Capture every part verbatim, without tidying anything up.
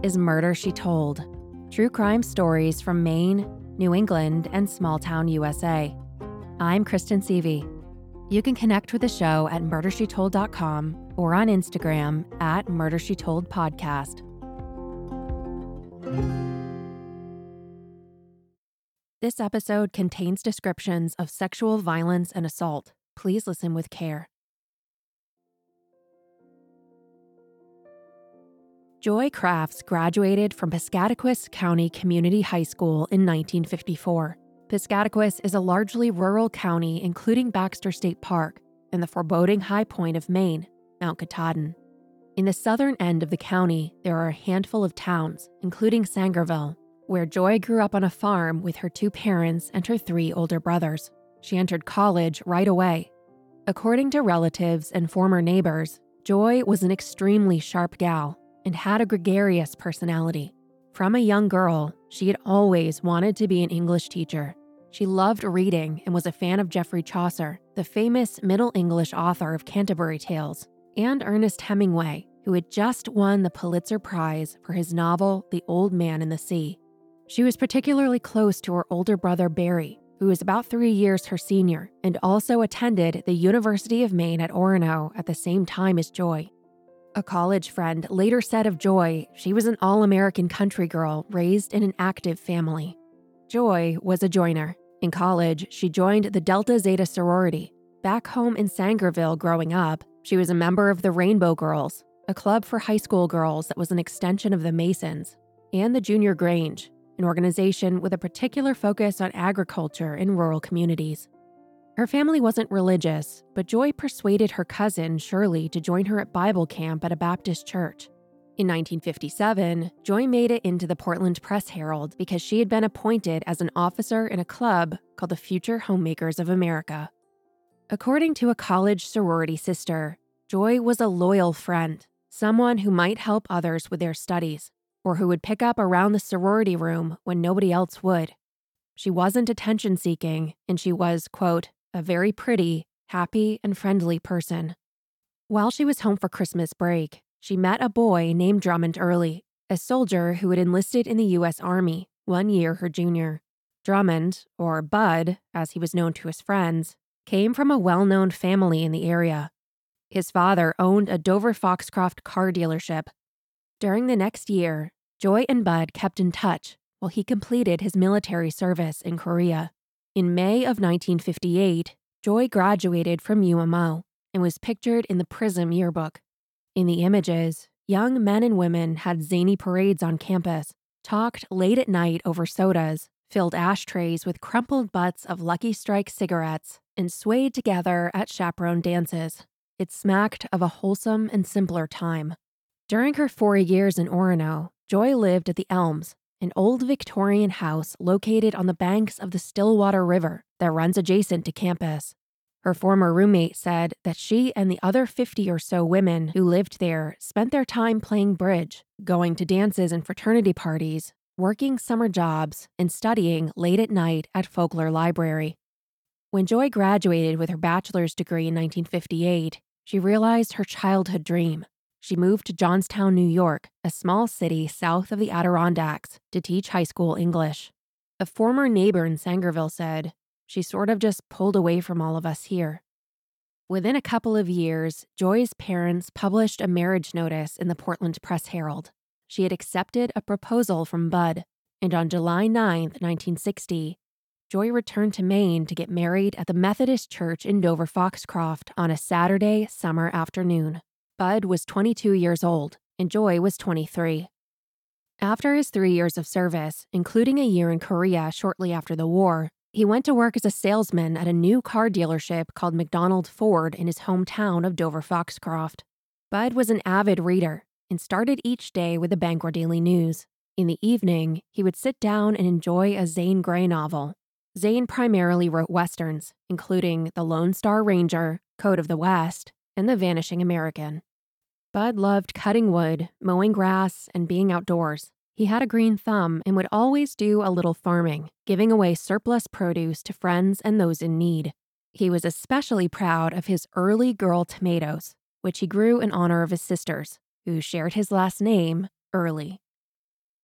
is Murder, She Told. True crime stories from Maine, New England, and small-town U S A. I'm Kristen Seavey. You can connect with the show at murder she told dot com or on Instagram at Murder She Told Podcast. This episode contains descriptions of sexual violence and assault. Please listen with care. Joy Crafts graduated from Piscataquis County Community High School in nineteen fifty-four. Piscataquis is a largely rural county including Baxter State Park and the foreboding high point of Maine, Mount Katahdin. In the southern end of the county, there are a handful of towns, including Sangerville, where Joy grew up on a farm with her two parents and her three older brothers. She entered college right away. According to relatives and former neighbors, Joy was an extremely sharp gal and had a gregarious personality. From a young girl, she had always wanted to be an English teacher. She loved reading and was a fan of Geoffrey Chaucer, the famous Middle English author of Canterbury Tales, and Ernest Hemingway, who had just won the Pulitzer Prize for his novel The Old Man in the Sea. She was particularly close to her older brother Barry, who was about three years her senior and also attended the University of Maine at Orono at the same time as Joy. A college friend later said of Joy, she was an all-American country girl raised in an active family. Joy was a joiner. In college, she joined the Delta Zeta sorority. Back home in Sangerville growing up, she was a member of the Rainbow Girls, a club for high school girls that was an extension of the Masons, and the Junior Grange, an organization with a particular focus on agriculture in rural communities. Her family wasn't religious, but Joy persuaded her cousin, Shirley, to join her at Bible camp at a Baptist church. In nineteen fifty-seven, Joy made it into the Portland Press-Herald because she had been appointed as an officer in a club called the Future Homemakers of America. According to a college sorority sister, Joy was a loyal friend, someone who might help others with their studies, or who would pick up around the sorority room when nobody else would. She wasn't attention-seeking, and she was, quote, a very pretty, happy, and friendly person. While she was home for Christmas break, she met a boy named Drummond Early, a soldier who had enlisted in the U S Army, one year her junior. Drummond, or Bud, as he was known to his friends, came from a well-known family in the area. His father owned a Dover Foxcroft car dealership. During the next year, Joy and Bud kept in touch while he completed his military service in Korea. In May of nineteen fifty-eight, Joy graduated from U M O and was pictured in the Prism yearbook. In the images, young men and women had zany parades on campus, talked late at night over sodas, filled ashtrays with crumpled butts of Lucky Strike cigarettes, and swayed together at chaperone dances. It smacked of a wholesome and simpler time. During her four years in Orono, Joy lived at the Elms, an old Victorian house located on the banks of the Stillwater River that runs adjacent to campus. Her former roommate said that she and the other fifty or so women who lived there spent their time playing bridge, going to dances and fraternity parties, working summer jobs, and studying late at night at Folkler Library. When Joy graduated with her bachelor's degree in nineteen fifty-eight, she realized her childhood dream. She moved to Johnstown, New York, a small city south of the Adirondacks, to teach high school English. A former neighbor in Sangerville said, "She sort of just pulled away from all of us here." Within a couple of years, Joy's parents published a marriage notice in the Portland Press-Herald. She had accepted a proposal from Bud, and on July ninth, nineteen sixty, Joy returned to Maine to get married at the Methodist Church in Dover Foxcroft on a Saturday summer afternoon. Bud was twenty-two years old, and Joy was twenty-three. After his three years of service, including a year in Korea shortly after the war, he went to work as a salesman at a new car dealership called McDonald Ford in his hometown of Dover Foxcroft. Bud was an avid reader and started each day with the Bangor Daily News. In the evening, he would sit down and enjoy a Zane Grey novel. Zane primarily wrote westerns, including The Lone Star Ranger, Code of the West, and The Vanishing American. Bud loved cutting wood, mowing grass, and being outdoors. He had a green thumb and would always do a little farming, giving away surplus produce to friends and those in need. He was especially proud of his early girl tomatoes, which he grew in honor of his sisters, who shared his last name, Early.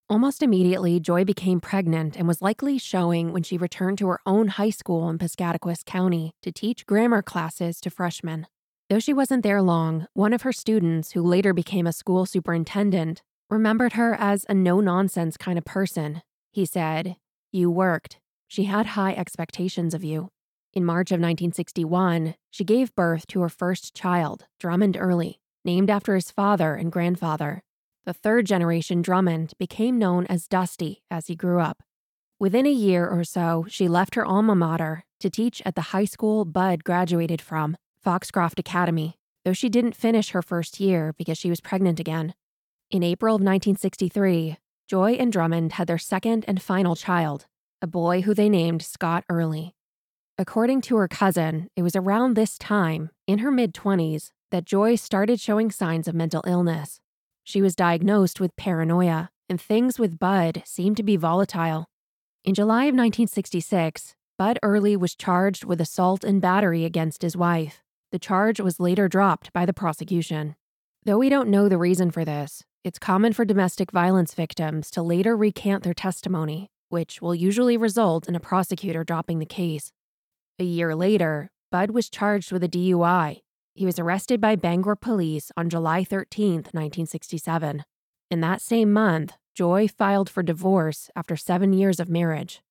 Almost immediately, Joy became pregnant and was likely showing when she returned to her own high school in Piscataquis County to teach grammar classes to freshmen. Though she wasn't there long, one of her students, who later became a school superintendent, remembered her as a no-nonsense kind of person. He said, "You worked. She had high expectations of you." In March of nineteen sixty-one, she gave birth to her first child, Drummond Early, named after his father and grandfather. The third-generation Drummond became known as Dusty as he grew up. Within a year or so, she left her alma mater to teach at the high school Bud graduated from, Foxcroft Academy, though she didn't finish her first year because she was pregnant again. In April of nineteen sixty-three, Joy and Drummond had their second and final child, a boy who they named Scott Early. According to her cousin, it was around this time, in her mid-twenties, that Joy started showing signs of mental illness. She was diagnosed with paranoia, and things with Bud seemed to be volatile. In July of nineteen sixty-six, Bud Early was charged with assault and battery against his wife. The charge was later dropped by the prosecution. Though we don't know the reason for this, it's common for domestic violence victims to later recant their testimony, which will usually result in a prosecutor dropping the case. A year later, Bud was charged with a D U I. He was arrested by Bangor police on July thirteenth, nineteen sixty-seven. In that same month, Joy filed for divorce after seven years of marriage.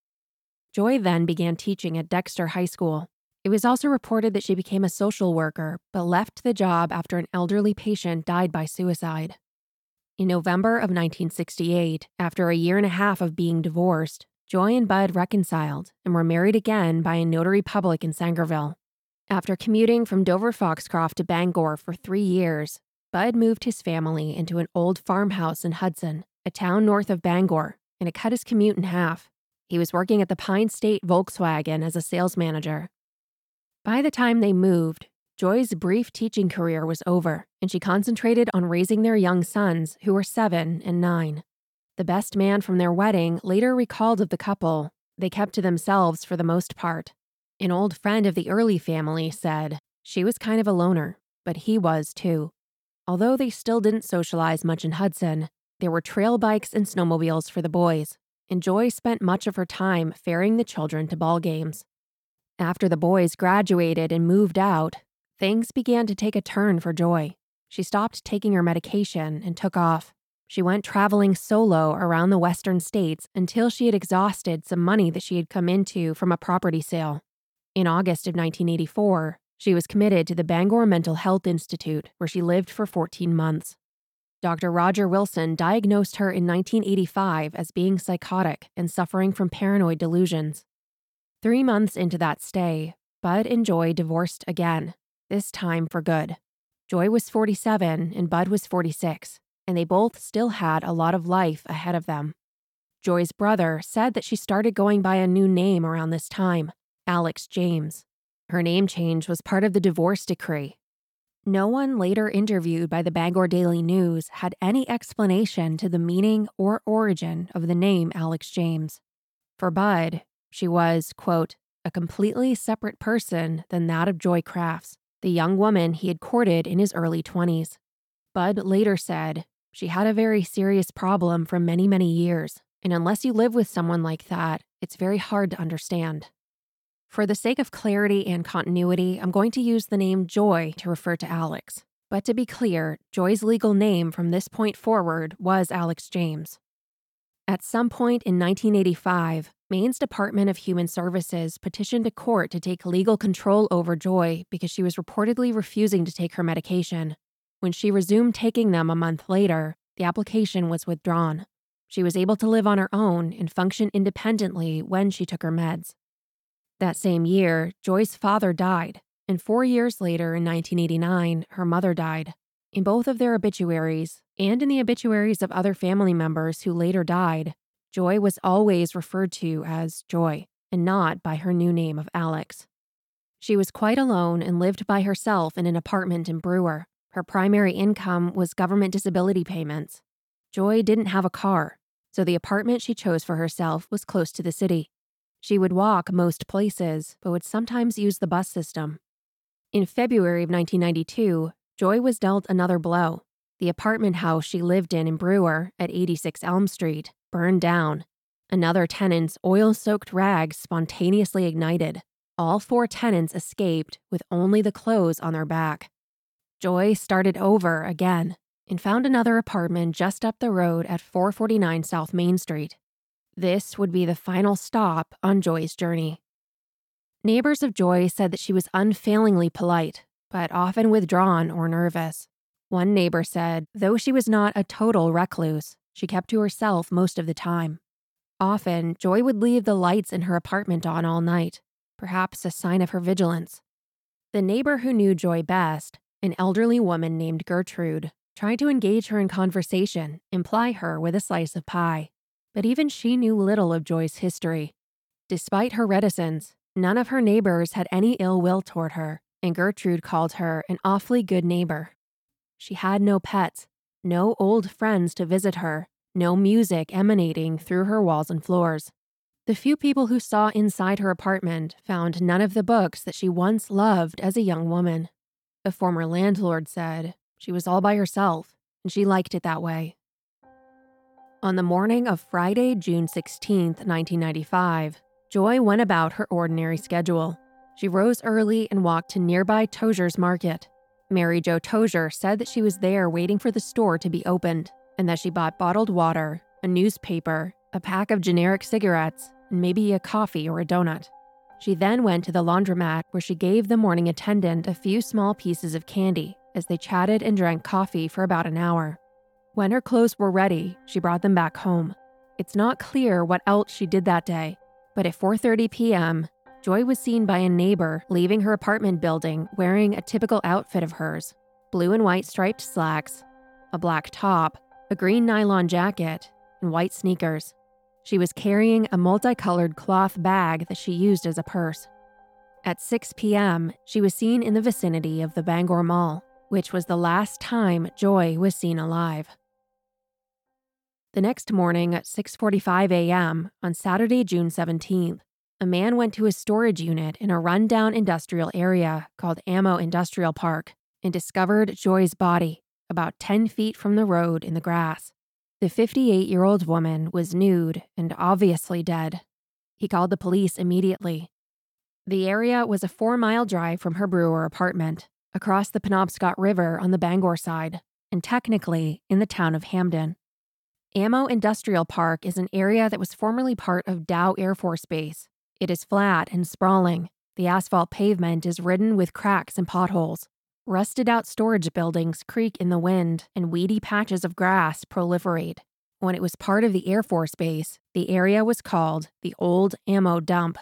Joy then began teaching at Dexter High School. It was also reported that she became a social worker, but left the job after an elderly patient died by suicide. In November of nineteen sixty-eight, after a year and a half of being divorced, Joy and Bud reconciled and were married again by a notary public in Sangerville. After commuting from Dover-Foxcroft to Bangor for three years, Bud moved his family into an old farmhouse in Hudson, a town north of Bangor, and it cut his commute in half. He was working at the Pine State Volkswagen as a sales manager. By the time they moved, Joy's brief teaching career was over, and she concentrated on raising their young sons, who were seven and nine. The best man from their wedding later recalled of the couple, they kept to themselves for the most part. An old friend of the Early family said, she was kind of a loner, but he was too. Although they still didn't socialize much in Hudson, there were trail bikes and snowmobiles for the boys, and Joy spent much of her time ferrying the children to ball games. After the boys graduated and moved out, things began to take a turn for Joy. She stopped taking her medication and took off. She went traveling solo around the western states until she had exhausted some money that she had come into from a property sale. In August of nineteen eighty-four, she was committed to the Bangor Mental Health Institute, where she lived for fourteen months. Doctor Roger Wilson diagnosed her in nineteen eighty-five as being psychotic and suffering from paranoid delusions. Three months into that stay, Bud and Joy divorced again, this time for good. Joy was forty-seven and Bud was forty-six, and they both still had a lot of life ahead of them. Joy's brother said that she started going by a new name around this time, Alex James. Her name change was part of the divorce decree. No one later interviewed by the Bangor Daily News had any explanation to the meaning or origin of the name Alex James. For Bud, she was, quote, a completely separate person than that of Joy Crafts, the young woman he had courted in his early twenties. Bud later said, she had a very serious problem for many, many years, and unless you live with someone like that, it's very hard to understand. For the sake of clarity and continuity, I'm going to use the name Joy to refer to Alex. But to be clear, Joy's legal name from this point forward was Alex James. At some point in nineteen eighty-five, Maine's Department of Human Services petitioned a court to take legal control over Joy because she was reportedly refusing to take her medication. When she resumed taking them a month later, the application was withdrawn. She was able to live on her own and function independently when she took her meds. That same year, Joy's father died, and four years later, in nineteen eighty-nine, her mother died. In both of their obituaries, and in the obituaries of other family members who later died, Joy was always referred to as Joy, and not by her new name of Alex. She was quite alone and lived by herself in an apartment in Brewer. Her primary income was government disability payments. Joy didn't have a car, so the apartment she chose for herself was close to the city. She would walk most places, but would sometimes use the bus system. In February of nineteen ninety-two, Joy was dealt another blow. The apartment house she lived in in Brewer at eighty-six Elm Street burned down. Another tenant's oil-soaked rags spontaneously ignited. All four tenants escaped with only the clothes on their back. Joy started over again and found another apartment just up the road at four forty-nine South Main Street. This would be the final stop on Joy's journey. Neighbors of Joy said that she was unfailingly polite, but often withdrawn or nervous. One neighbor said, though she was not a total recluse, she kept to herself most of the time. Often, Joy would leave the lights in her apartment on all night, perhaps a sign of her vigilance. The neighbor who knew Joy best, an elderly woman named Gertrude, tried to engage her in conversation and ply her with a slice of pie, but even she knew little of Joy's history. Despite her reticence, none of her neighbors had any ill will toward her, and Gertrude called her an awfully good neighbor. She had no pets, no old friends to visit her, no music emanating through her walls and floors. The few people who saw inside her apartment found none of the books that she once loved as a young woman. A former landlord said she was all by herself, and she liked it that way. On the morning of Friday, June sixteenth, nineteen ninety-five, Joy went about her ordinary schedule. She rose early and walked to nearby Tozer's Market. Mary Jo Tozer said that she was there waiting for the store to be opened, and that she bought bottled water, a newspaper, a pack of generic cigarettes, and maybe a coffee or a donut. She then went to the laundromat where she gave the morning attendant a few small pieces of candy as they chatted and drank coffee for about an hour. When her clothes were ready, she brought them back home. It's not clear what else she did that day, but at four thirty p.m., Joy was seen by a neighbor leaving her apartment building wearing a typical outfit of hers: blue and white striped slacks, a black top, a green nylon jacket, and white sneakers. She was carrying a multicolored cloth bag that she used as a purse. At six p.m., she was seen in the vicinity of the Bangor Mall, which was the last time Joy was seen alive. The next morning at six forty-five a.m. on Saturday, June seventeenth, a man went to a storage unit in a rundown industrial area called Ammo Industrial Park and discovered Joy's body about ten feet from the road in the grass. The fifty-eight-year-old woman was nude and obviously dead. He called the police immediately. The area was a four-mile drive from her Brewer apartment, across the Penobscot River on the Bangor side, and technically in the town of Hamden. Ammo Industrial Park is an area that was formerly part of Dow Air Force Base. It is flat and sprawling. The asphalt pavement is ridden with cracks and potholes. Rusted-out storage buildings creak in the wind, and weedy patches of grass proliferate. When it was part of the Air Force Base, the area was called the Old Ammo Dump.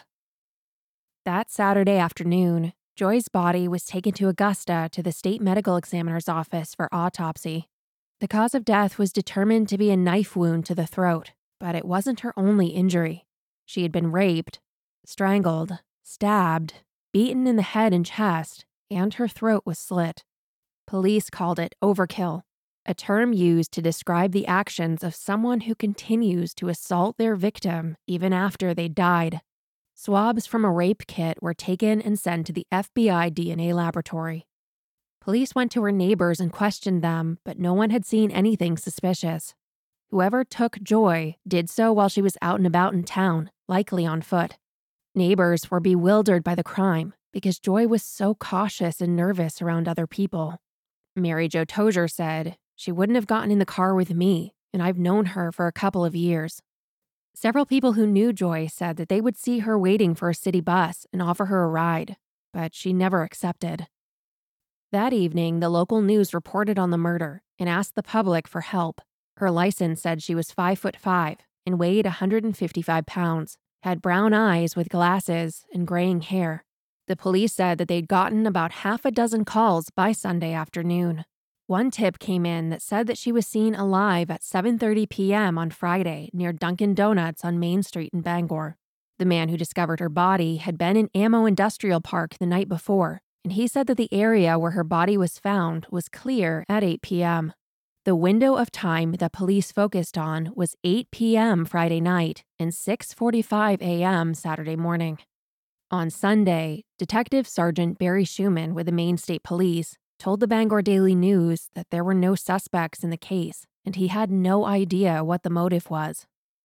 That Saturday afternoon, Joy's body was taken to Augusta to the state medical examiner's office for autopsy. The cause of death was determined to be a knife wound to the throat, but it wasn't her only injury. She had been raped, strangled, stabbed, beaten in the head and chest, and her throat was slit. Police called it overkill, a term used to describe the actions of someone who continues to assault their victim even after they died. Swabs from a rape kit were taken and sent to the F B I D N A laboratory. Police went to her neighbors and questioned them, but no one had seen anything suspicious. Whoever took Joy did so while she was out and about in town, likely on foot. Neighbors were bewildered by the crime because Joy was so cautious and nervous around other people. Mary Jo Tozer said, "She wouldn't have gotten in the car with me, and I've known her for a couple of years." Several people who knew Joy said that they would see her waiting for a city bus and offer her a ride, but she never accepted. That evening, the local news reported on the murder and asked the public for help. Her license said she was five foot five and weighed one hundred fifty-five pounds, had brown eyes with glasses and graying hair. The police said that they'd gotten about half a dozen calls by Sunday afternoon. One tip came in that said that she was seen alive at seven thirty p.m. on Friday near Dunkin' Donuts on Main Street in Bangor. The man who discovered her body had been in Ammo Industrial Park the night before, and he said that the area where her body was found was clear at eight p.m. The window of time that police focused on was eight p.m. Friday night and six forty-five a.m. Saturday morning. On Sunday, Detective Sergeant Barry Schumann with the Maine State Police told the Bangor Daily News that there were no suspects in the case, and he had no idea what the motive was.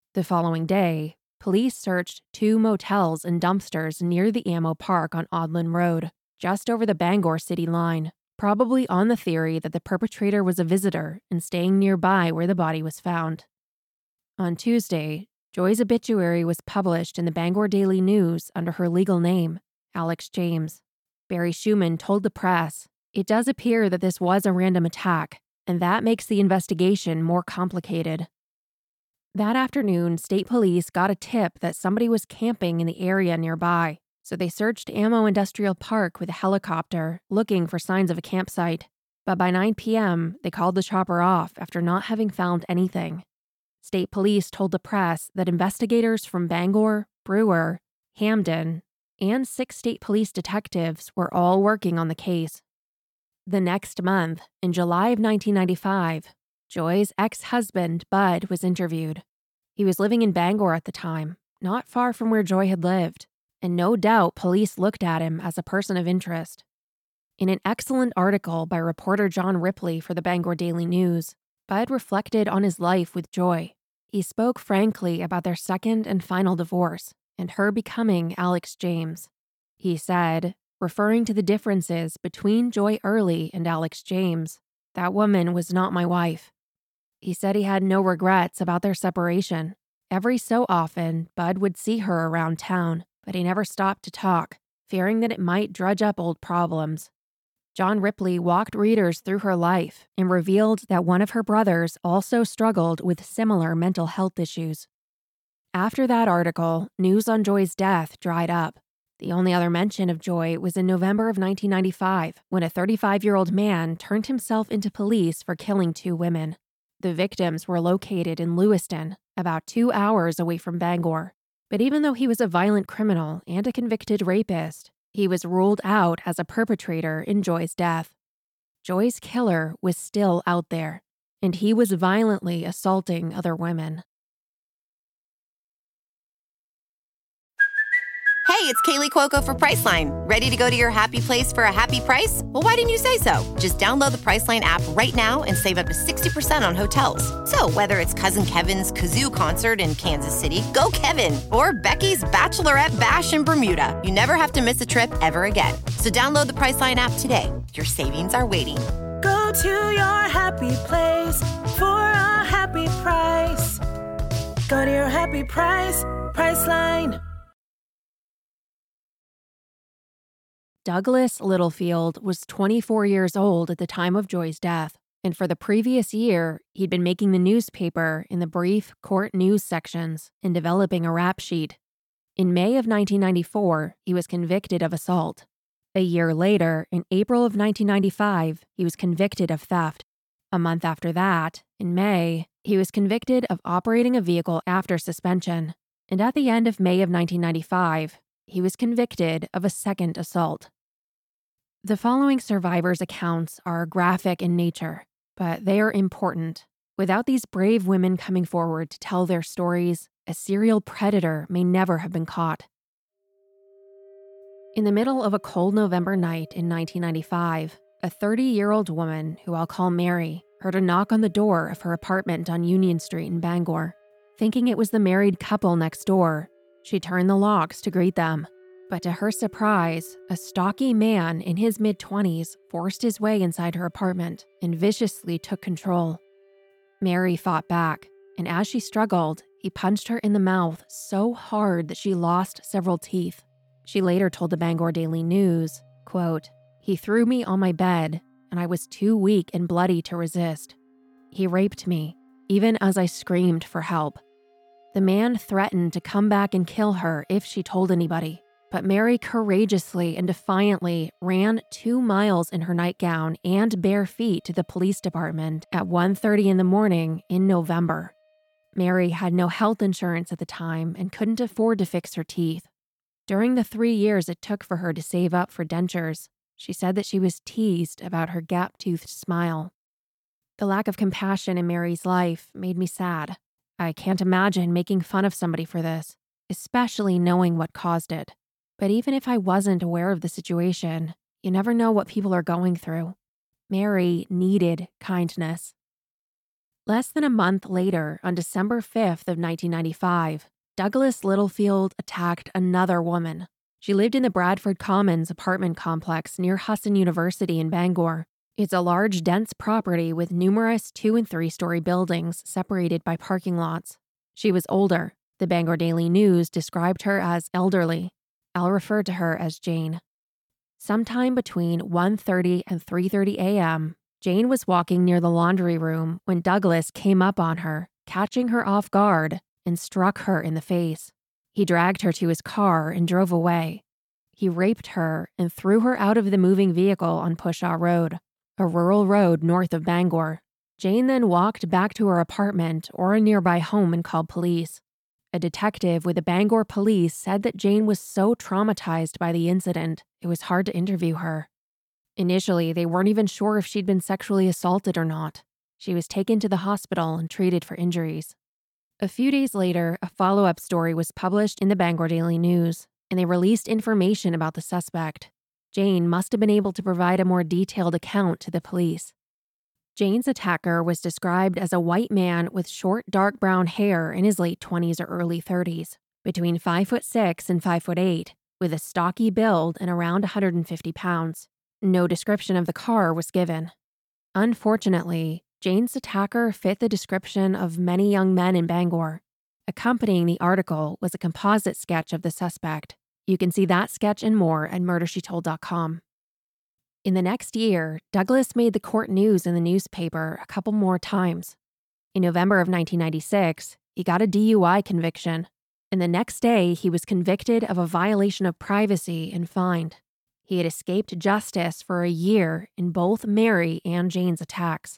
The following day, police searched two motels and dumpsters near the Ammo Park on Odlin Road, just over the Bangor city line, probably on the theory that the perpetrator was a visitor and staying nearby where the body was found. On Tuesday, Joy's obituary was published in the Bangor Daily News under her legal name, Alex James. Barry Schumann told the press, "It does appear that this was a random attack, and that makes the investigation more complicated." That afternoon, state police got a tip that somebody was camping in the area nearby, so they searched Ammo Industrial Park with a helicopter, looking for signs of a campsite. But by nine p.m., they called the chopper off after not having found anything. State police told the press that investigators from Bangor, Brewer, Hamden, and six state police detectives were all working on the case. The next month, in July of nineteen ninety-five, Joy's ex-husband, Bud, was interviewed. He was living in Bangor at the time, not far from where Joy had lived, and no doubt police looked at him as a person of interest. In an excellent article by reporter John Ripley for the Bangor Daily News, Bud reflected on his life with Joy. He spoke frankly about their second and final divorce and her becoming Alex James. He said, referring to the differences between Joy Early and Alex James, "That woman was not my wife." He said he had no regrets about their separation. Every so often, Bud would see her around town, but he never stopped to talk, fearing that it might drudge up old problems. John Ripley walked readers through her life and revealed that one of her brothers also struggled with similar mental health issues. After that article, news on Joy's death dried up. The only other mention of Joy was in November of nineteen ninety-five, when a thirty-five-year-old man turned himself into police for killing two women. The victims were located in Lewiston, about two hours away from Bangor. But even though he was a violent criminal and a convicted rapist, he was ruled out as a perpetrator in Joy's death. Joy's killer was still out there, and he was violently assaulting other women. Hey, it's Kaylee Cuoco for Priceline. Ready to go to your happy place for a happy price? Well, why didn't you say so? Just download the Priceline app right now and save up to sixty percent on hotels. So whether it's Cousin Kevin's Kazoo Concert in Kansas City, go Kevin, or Becky's Bachelorette Bash in Bermuda, you never have to miss a trip ever again. So download the Priceline app today. Your savings are waiting. Go to your happy place for a happy price. Go to your happy price, Priceline. Douglas Littlefield was twenty-four years old at the time of Joy's death, and for the previous year, he'd been making the newspaper in the brief court news sections and developing a rap sheet. In May of nineteen ninety-four, he was convicted of assault. A year later, in April of nineteen ninety-five, he was convicted of theft. A month after that, in May, he was convicted of operating a vehicle after suspension. And at the end of May of nineteen ninety-five, he was convicted of a second assault. The following survivors' accounts are graphic in nature, but they are important. Without these brave women coming forward to tell their stories, a serial predator may never have been caught. In the middle of a cold November night in nineteen ninety-five, a thirty-year-old woman, who I'll call Mary, heard a knock on the door of her apartment on Union Street in Bangor. Thinking it was the married couple next door, she turned the locks to greet them. But to her surprise, a stocky man in his mid-twenties forced his way inside her apartment and viciously took control. Mary fought back, and as she struggled, he punched her in the mouth so hard that she lost several teeth. She later told the Bangor Daily News, quote, "He threw me on my bed, and I was too weak and bloody to resist. He raped me, even as I screamed for help." The man threatened to come back and kill her if she told anybody, but Mary courageously and defiantly ran two miles in her nightgown and bare feet to the police department at one thirty in the morning in November. Mary had no health insurance at the time and couldn't afford to fix her teeth. During the three years it took for her to save up for dentures, she said that she was teased about her gap-toothed smile. The lack of compassion in Mary's life made me sad. I can't imagine making fun of somebody for this, especially knowing what caused it. But even if I wasn't aware of the situation, you never know what people are going through. Mary needed kindness. Less than a month later, on December fifth of nineteen ninety-five, Douglas Littlefield attacked another woman. She lived in the Bradford Commons apartment complex near Husson University in Bangor. It's a large, dense property with numerous two- and three-story buildings separated by parking lots. She was older. The Bangor Daily News described her as elderly. I'll refer to her as Jane. Sometime between one thirty and three thirty a.m., Jane was walking near the laundry room when Douglas came up on her, catching her off guard, and struck her in the face. He dragged her to his car and drove away. He raped her and threw her out of the moving vehicle on Pushaw Road, a rural road north of Bangor. Jane then walked back to her apartment or a nearby home and called police. A detective with the Bangor police said that Jane was so traumatized by the incident, it was hard to interview her. Initially, they weren't even sure if she'd been sexually assaulted or not. She was taken to the hospital and treated for injuries. A few days later, a follow-up story was published in the Bangor Daily News, and they released information about the suspect. Jane must have been able to provide a more detailed account to the police. Jane's attacker was described as a white man with short, dark brown hair in his late twenties or early thirties, between five foot six and five foot eight, with a stocky build and around one hundred fifty pounds. No description of the car was given. Unfortunately, Jane's attacker fit the description of many young men in Bangor. Accompanying the article was a composite sketch of the suspect. You can see that sketch and more at murder she told dot com. In the next year, Douglas made the court news in the newspaper a couple more times. In November of nineteen ninety-six, he got a D U I conviction, and the next day he was convicted of a violation of privacy and fined. He had escaped justice for a year in both Mary and Jane's attacks.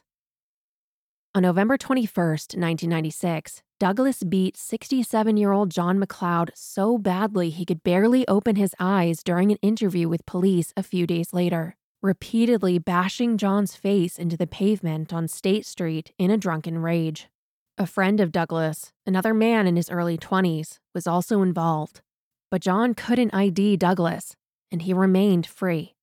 On November twenty-first, nineteen ninety-six, Douglas beat sixty-seven-year-old John McLeod so badly he could barely open his eyes during an interview with police a few days later, repeatedly bashing John's face into the pavement on State Street in a drunken rage. A friend of Douglas, another man in his early twenties, was also involved, but John couldn't I D Douglas, and he remained free.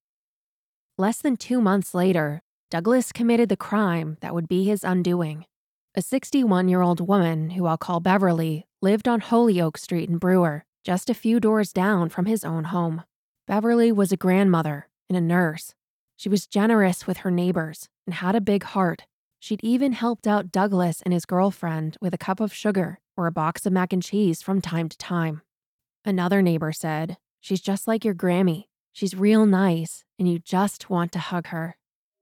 Less than two months later, Douglas committed the crime that would be his undoing. A sixty-one-year-old woman, who I'll call Beverly, lived on Holyoke Street in Brewer, just a few doors down from his own home. Beverly was a grandmother and a nurse. She was generous with her neighbors and had a big heart. She'd even helped out Douglas and his girlfriend with a cup of sugar or a box of mac and cheese from time to time. Another neighbor said, "She's just like your Grammy. She's real nice, and you just want to hug her."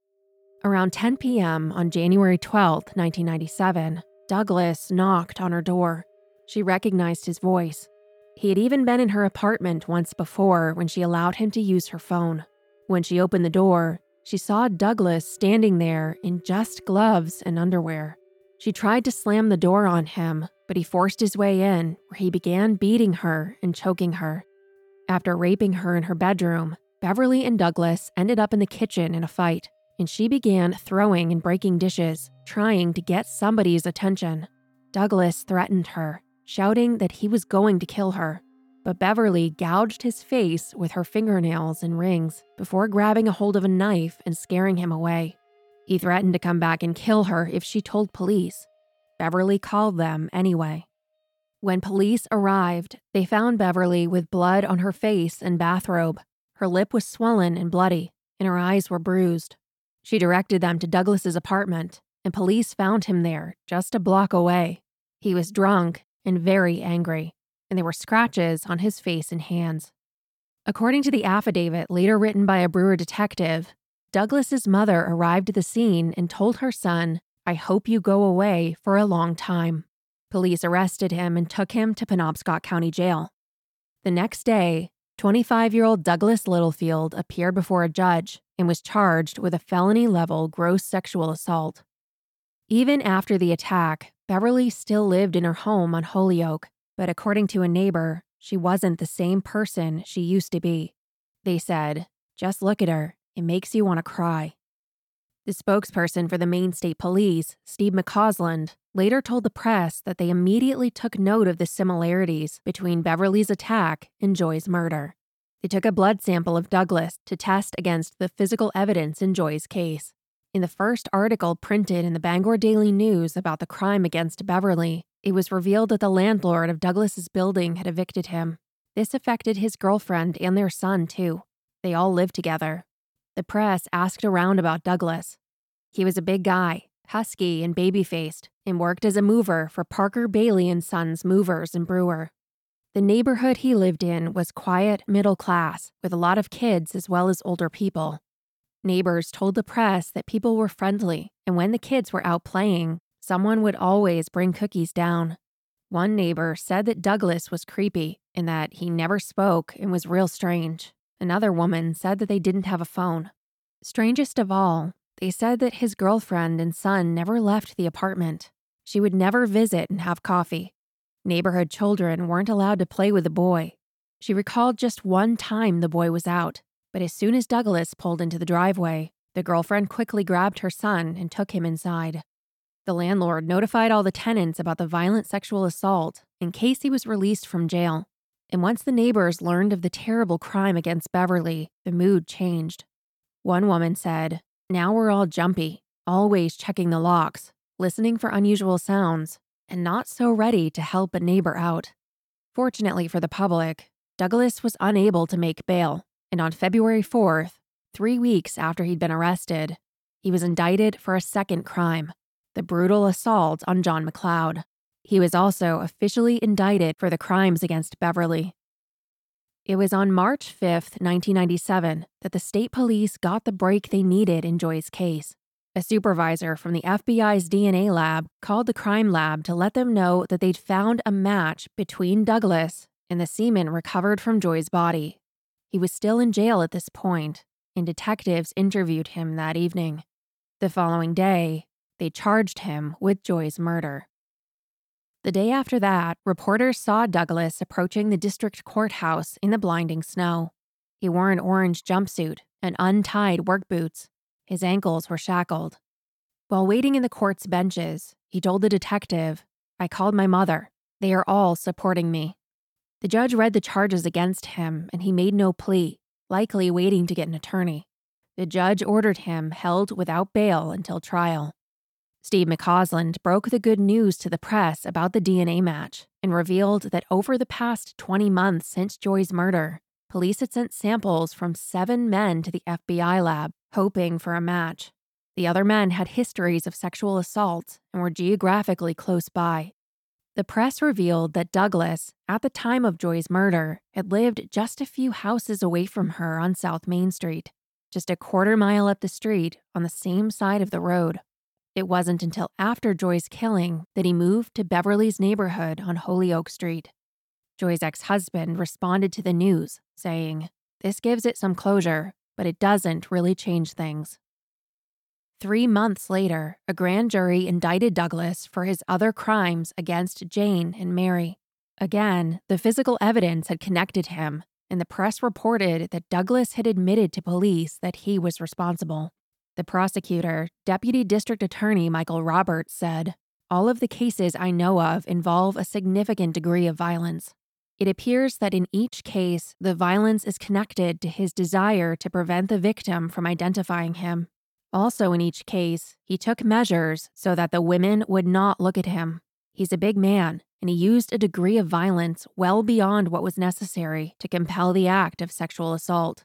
Around ten p.m. on January twelfth, nineteen ninety-seven, Douglas knocked on her door. She recognized his voice. He had even been in her apartment once before when she allowed him to use her phone. When she opened the door, she saw Douglas standing there in just gloves and underwear. She tried to slam the door on him, but he forced his way in, where he began beating her and choking her. After raping her in her bedroom, Beverly and Douglas ended up in the kitchen in a fight, and she began throwing and breaking dishes, trying to get somebody's attention. Douglas threatened her, shouting that he was going to kill her, but Beverly gouged his face with her fingernails and rings before grabbing a hold of a knife and scaring him away. He threatened to come back and kill her if she told police. Beverly called them anyway. When police arrived, they found Beverly with blood on her face and bathrobe. Her lip was swollen and bloody, and her eyes were bruised. She directed them to Douglas's apartment, and police found him there, just a block away. He was drunk and very angry, and there were scratches on his face and hands. According to the affidavit later written by a Brewer detective, Douglas's mother arrived at the scene and told her son, "I hope you go away for a long time." Police arrested him and took him to Penobscot County Jail. The next day, twenty-five-year-old Douglas Littlefield appeared before a judge and was charged with a felony-level gross sexual assault. Even after the attack, Beverly still lived in her home on Holyoke, but according to a neighbor, she wasn't the same person she used to be. They said, "Just look at her. It makes you want to cry." The spokesperson for the Maine State Police, Steve McCausland, later told the press that they immediately took note of the similarities between Beverly's attack and Joy's murder. They took a blood sample of Douglas to test against the physical evidence in Joy's case. In the first article printed in the Bangor Daily News about the crime against Beverly, it was revealed that the landlord of Douglas's building had evicted him. This affected his girlfriend and their son, too. They all lived together. The press asked around about Douglas. He was a big guy, husky and baby-faced, and worked as a mover for Parker Bailey and Sons Movers and Brewer. The neighborhood he lived in was quiet, middle class, with a lot of kids as well as older people. Neighbors told the press that people were friendly, and when the kids were out playing, someone would always bring cookies down. One neighbor said that Douglas was creepy and that he never spoke and was real strange. Another woman said that they didn't have a phone. Strangest of all, they said that his girlfriend and son never left the apartment. She would never visit and have coffee. Neighborhood children weren't allowed to play with the boy. She recalled just one time the boy was out, but as soon as Douglas pulled into the driveway, the girlfriend quickly grabbed her son and took him inside. The landlord notified all the tenants about the violent sexual assault in case he was released from jail. And once the neighbors learned of the terrible crime against Beverly, the mood changed. One woman said, "Now we're all jumpy, always checking the locks, listening for unusual sounds, and not so ready to help a neighbor out." Fortunately for the public, Douglas was unable to make bail, and on February fourth, three weeks after he'd been arrested, he was indicted for a second crime, the brutal assault on John McLeod. He was also officially indicted for the crimes against Beverly. It was on March fifth, nineteen ninety-seven, that the state police got the break they needed in Joy's case. A supervisor from the F B I's D N A lab called the crime lab to let them know that they'd found a match between Douglas and the semen recovered from Joy's body. He was still in jail at this point, and detectives interviewed him that evening. The following day, they charged him with Joy's murder. The day after that, reporters saw Douglas approaching the district courthouse in the blinding snow. He wore an orange jumpsuit and untied work boots. His ankles were shackled. While waiting in the court's benches, he told the detective, "I called my mother. They are all supporting me." The judge read the charges against him, and he made no plea, likely waiting to get an attorney. The judge ordered him held without bail until trial. Steve McCausland broke the good news to the press about the D N A match and revealed that over the past twenty months since Joy's murder, police had sent samples from seven men to the F B I lab, hoping for a match. The other men had histories of sexual assault and were geographically close by. The press revealed that Douglas, at the time of Joy's murder, had lived just a few houses away from her on South Main Street, just a quarter mile up the street on the same side of the road. It wasn't until after Joy's killing that he moved to Beverly's neighborhood on Holyoke Street. Joy's ex-husband responded to the news, saying, "This gives it some closure, but it doesn't really change things." Three months later, a grand jury indicted Douglas for his other crimes against Jane and Mary. Again, the physical evidence had connected him, and the press reported that Douglas had admitted to police that he was responsible. The prosecutor, Deputy District Attorney Michael Roberts, said, "All of the cases I know of involve a significant degree of violence. It appears that in each case, the violence is connected to his desire to prevent the victim from identifying him. Also in each case, he took measures so that the women would not look at him. He's a big man, and he used a degree of violence well beyond what was necessary to compel the act of sexual assault."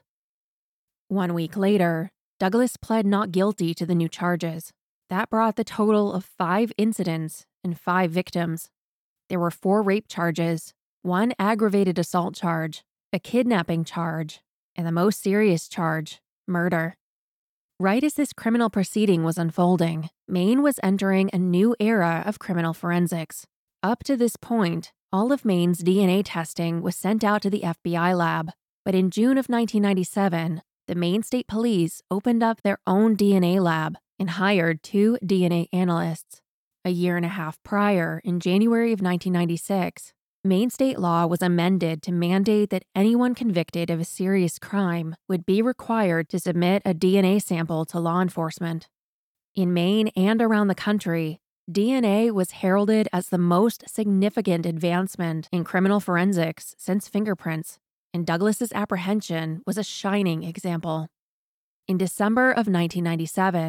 One week later, Douglas pled not guilty to the new charges. That brought the total of five incidents and five victims. There were four rape charges, one aggravated assault charge, a kidnapping charge, and the most serious charge, murder. Right as this criminal proceeding was unfolding, Maine was entering a new era of criminal forensics. Up to this point, all of Maine's D N A testing was sent out to the F B I lab, but in June of nineteen ninety-seven, the Maine State Police opened up their own D N A lab and hired two D N A analysts. A year and a half prior, in January of nineteen ninety-six, Maine state law was amended to mandate that anyone convicted of a serious crime would be required to submit a D N A sample to law enforcement. In Maine and around the country, D N A was heralded as the most significant advancement in criminal forensics since fingerprints, and Douglas's apprehension was a shining example. In December of nineteen ninety-seven,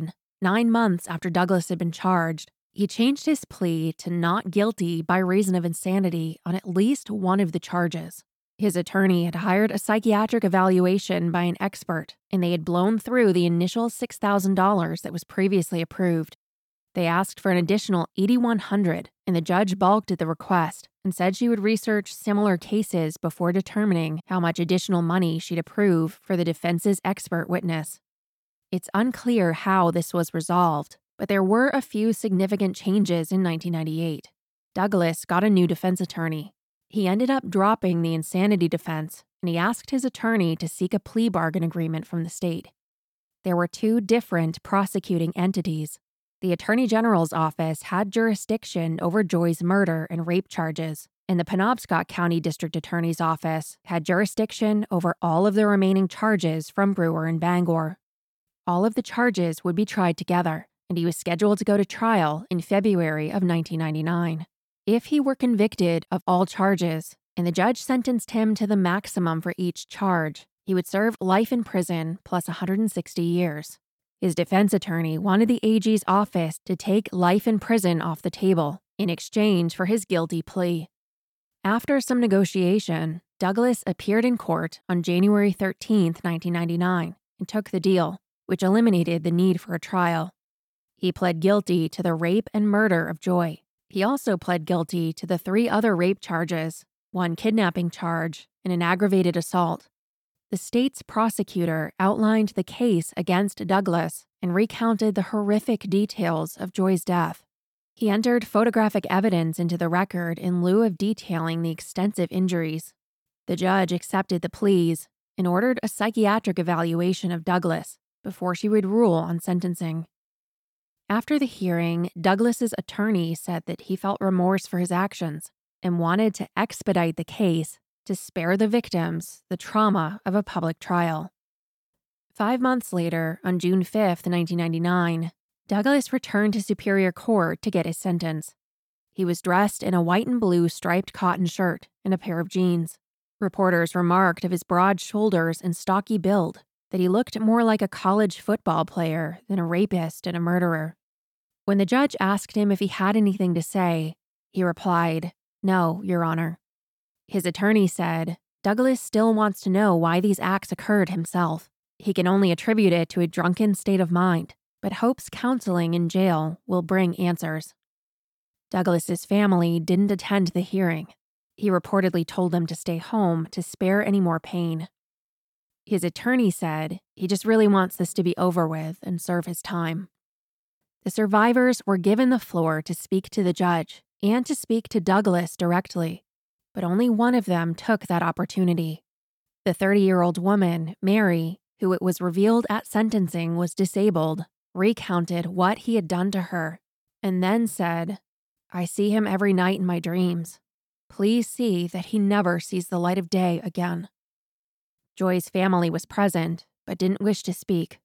Nine months after Douglas had been charged, he changed his plea to not guilty by reason of insanity on at least one of the charges. His attorney had hired a psychiatric evaluation by an expert, and they had blown through the initial six thousand dollars that was previously approved. They asked for an additional eight thousand one hundred dollars, and the judge balked at the request and said she would research similar cases before determining how much additional money she'd approve for the defense's expert witness. It's unclear how this was resolved, but there were a few significant changes in nineteen ninety-eight. Douglas got a new defense attorney. He ended up dropping the insanity defense, and he asked his attorney to seek a plea bargain agreement from the state. There were two different prosecuting entities. The Attorney General's office had jurisdiction over Joy's murder and rape charges, and the Penobscot County District Attorney's office had jurisdiction over all of the remaining charges from Brewer and Bangor. All of the charges would be tried together, and he was scheduled to go to trial in February of nineteen ninety-nine. If he were convicted of all charges, and the judge sentenced him to the maximum for each charge, he would serve life in prison plus one hundred sixty years. His defense attorney wanted the A G's office to take life in prison off the table in exchange for his guilty plea. After some negotiation, Douglas appeared in court on January thirteenth, nineteen ninety-nine, and took the deal, which eliminated the need for a trial. He pled guilty to the rape and murder of Joy. He also pled guilty to the three other rape charges, one kidnapping charge, and an aggravated assault. The state's prosecutor outlined the case against Douglas and recounted the horrific details of Joy's death. He entered photographic evidence into the record in lieu of detailing the extensive injuries. The judge accepted the pleas and ordered a psychiatric evaluation of Douglas before she would rule on sentencing. After the hearing, Douglas's attorney said that he felt remorse for his actions and wanted to expedite the case to spare the victims the trauma of a public trial. Five months later, on June fifth, nineteen ninety-nine, Douglas returned to Superior Court to get his sentence. He was dressed in a white and blue striped cotton shirt and a pair of jeans. Reporters remarked of his broad shoulders and stocky build, that he looked more like a college football player than a rapist and a murderer. When the judge asked him if he had anything to say, he replied, "No, Your Honor." His attorney said, Douglas still wants to know why these acts occurred himself. He can only attribute it to a drunken state of mind, but hopes counseling in jail will bring answers. Douglas's family didn't attend the hearing. He reportedly told them to stay home to spare any more pain. His attorney said he just really wants this to be over with and serve his time. The survivors were given the floor to speak to the judge and to speak to Douglas directly, but only one of them took that opportunity. The thirty-year-old woman, Mary, who it was revealed at sentencing was disabled, recounted what he had done to her, and then said, "I see him every night in my dreams. Please see that he never sees the light of day again." Joy's family was present, but didn't wish to speak.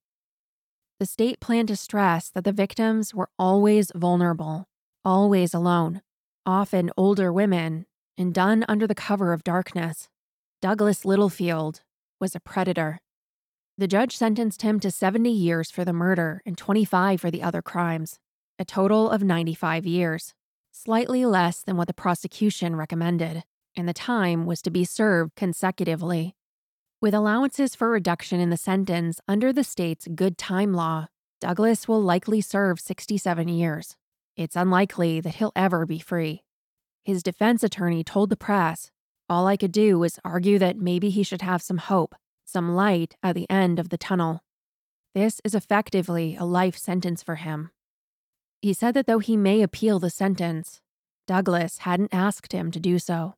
The state planned to stress that the victims were always vulnerable, always alone, often older women, and done under the cover of darkness. Douglas Littlefield was a predator. The judge sentenced him to seventy years for the murder and twenty-five for the other crimes, a total of ninety-five years, slightly less than what the prosecution recommended, and the time was to be served consecutively. With allowances for reduction in the sentence under the state's good time law, Douglas will likely serve sixty-seven years. It's unlikely that he'll ever be free. His defense attorney told the press, "All I could do was argue that maybe he should have some hope, some light at the end of the tunnel. This is effectively a life sentence for him." He said that though he may appeal the sentence, Douglas hadn't asked him to do so.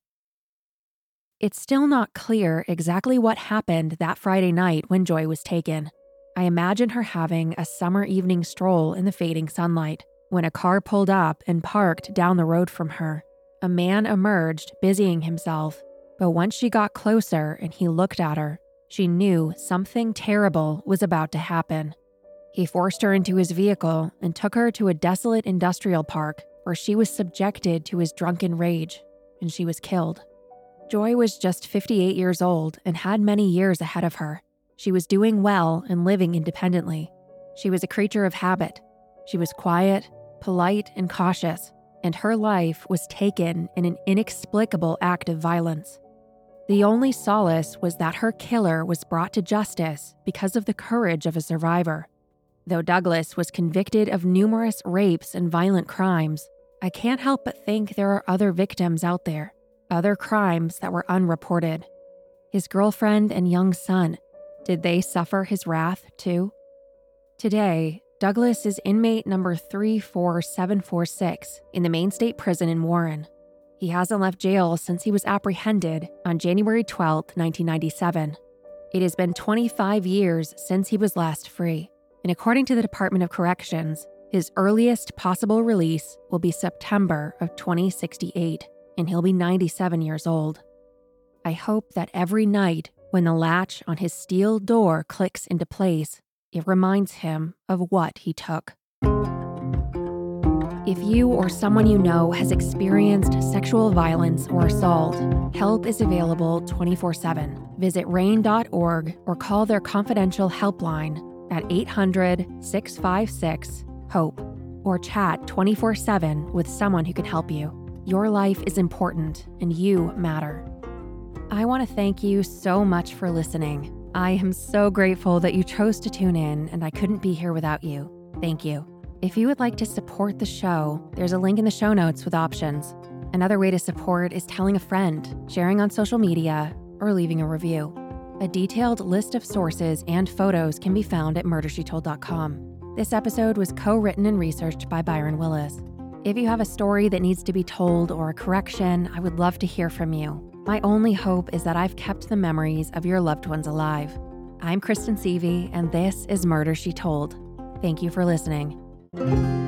It's still not clear exactly what happened that Friday night when Joy was taken. I imagine her having a summer evening stroll in the fading sunlight when a car pulled up and parked down the road from her. A man emerged, busying himself, but once she got closer and he looked at her, she knew something terrible was about to happen. He forced her into his vehicle and took her to a desolate industrial park where she was subjected to his drunken rage, and she was killed. Joy was just fifty-eight years old and had many years ahead of her. She was doing well and living independently. She was a creature of habit, She was quiet, polite, and cautious, and her life was taken in an inexplicable act of violence. The only solace was that her killer was brought to justice because of the courage of a survivor. Though Douglas was convicted of numerous rapes and violent crimes, I can't help but think there are other victims out there, other crimes that were unreported. His girlfriend and young son, did they suffer his wrath too? Today, Douglas is inmate number three four seven four six in the Maine State Prison in Warren. He hasn't left jail since he was apprehended on January twelfth, nineteen ninety-seven. It has been twenty-five years since he was last free, and according to the Department of Corrections, his earliest possible release will be September of twenty sixty-eight, and he'll be ninety-seven years old. I hope that every night when the latch on his steel door clicks into place, it reminds him of what he took. If you or someone you know has experienced sexual violence or assault, help is available twenty-four seven. Visit rain dot org or call their confidential helpline at eight hundred, six five six, HOPE or chat twenty-four seven with someone who can help you. Your life is important and you matter. I want to thank you so much for listening. I am so grateful that you chose to tune in, and I couldn't be here without you. Thank you. If you would like to support the show, there's a link in the show notes with options. Another way to support is telling a friend, sharing on social media, or leaving a review. A detailed list of sources and photos can be found at murder she told dot com. This episode was co-written and researched by Byron Willis. If you have a story that needs to be told or a correction, I would love to hear from you. My only hope is that I've kept the memories of your loved ones alive. I'm Kristen Seavey, and this is Murder She Told. Thank you for listening.